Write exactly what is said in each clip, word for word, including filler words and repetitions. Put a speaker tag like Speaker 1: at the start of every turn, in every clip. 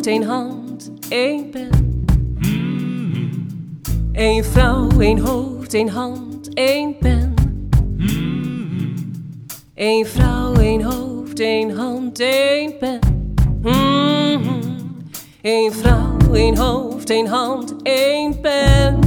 Speaker 1: één hand, één pen. Eén vrouw, één hoofd, één hand, één pen. Eén vrouw, één hoofd, één hand, één pen. Eén vrouw, één hoofd, één hand, één pen.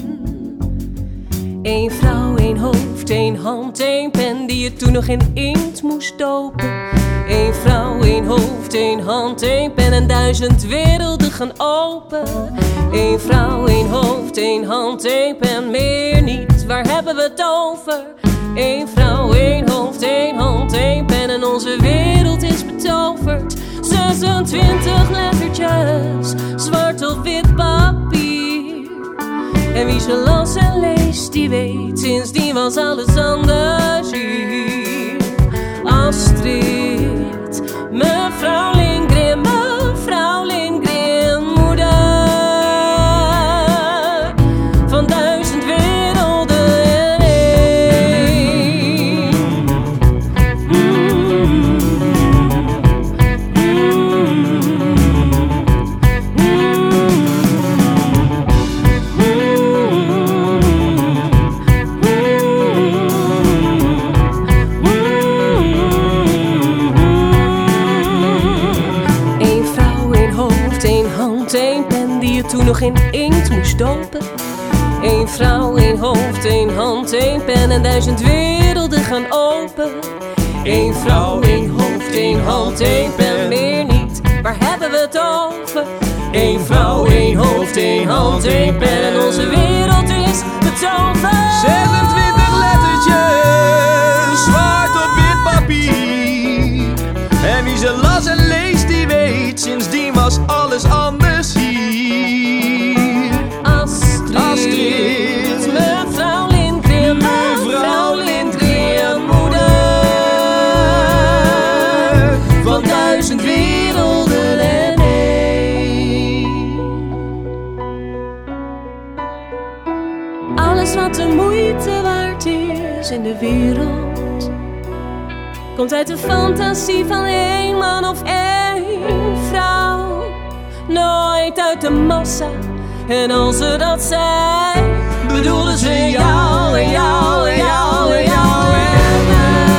Speaker 1: Eén vrouw, één hoofd, één hand, één pen, die je toen nog in inkt moest dopen. Eén vrouw, één hoofd, één hand, één pen en duizend werelden gaan open. Eén vrouw, één hoofd, één hand, één pen, meer niet, waar hebben we het over? Eén vrouw, één hoofd, één hand, één pen en onze wereld is betoverd. zesentwintig lettertjes, zwart op wit papier. En wie ze las en leest, die weet, sindsdien was alles anders hier. Astrid, mevrouw Lindgren, mevrouw Lindgren, moeder van duizend werelden en één. Mm. Eén pen die je toen nog in inkt moest dopen. Eén vrouw, één hoofd, één hand, één pen en duizend werelden gaan open. Eén vrouw, één hoofd, één hand, één pen, meer niet, waar hebben we het over? Eén vrouw, één hoofd, één hand, één pen en onze wereld is betoverd.
Speaker 2: zesentwintig lettertjes, zwart op wit papier. En wie ze las en leest, die weet, sindsdien was alles anders hier.
Speaker 1: Astrid,
Speaker 2: Astrid,
Speaker 1: mevrouw Lindgren, mevrouw Lindgren, moeder van duizend werelden en één. Alles wat de moeite waard is in de wereld komt uit de fantasie van één man of één vrouw, nooit uit de massa. En als ze dat zei, bedoelden ze jou en jou en jou en jou en mij.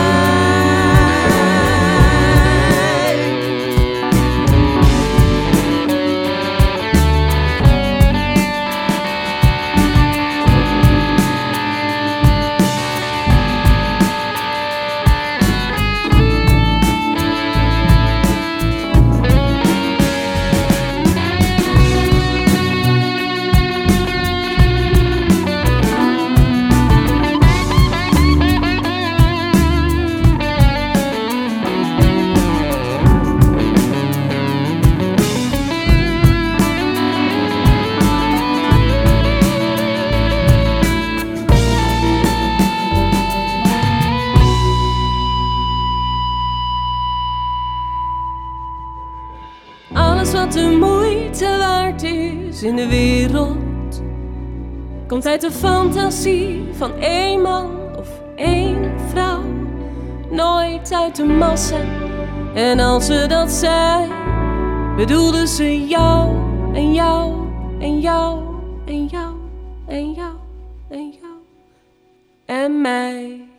Speaker 1: Alles wat de moeite waard is in de wereld komt uit de fantasie van één man of één vrouw, nooit uit de massa. En als ze dat zei, bedoelden ze jou en jou en jou en jou en jou en jou en mij.